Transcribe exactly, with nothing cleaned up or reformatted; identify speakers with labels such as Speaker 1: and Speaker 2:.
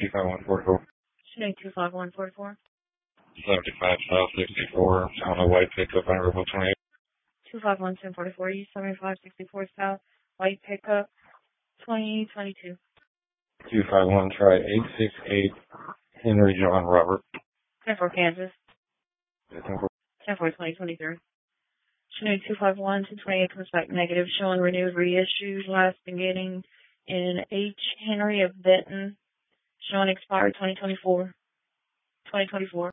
Speaker 1: two five one four four.
Speaker 2: Shanae two five one four four.
Speaker 1: seventy-five South sixty-four on a white pickup on River twenty-eight.
Speaker 2: two five one ten forty-four East, seventy-five sixty-four South, white pickup, twenty twenty-two.
Speaker 1: two five one try eight six eight Henry John Robert.
Speaker 2: ten four Kansas. ten four twenty twenty-three. Shanae two five one two twenty-eight comes back negative, showing renewed reissues last beginning in H. Henry of Benton, showing expired twenty twenty-four. twenty twenty-four.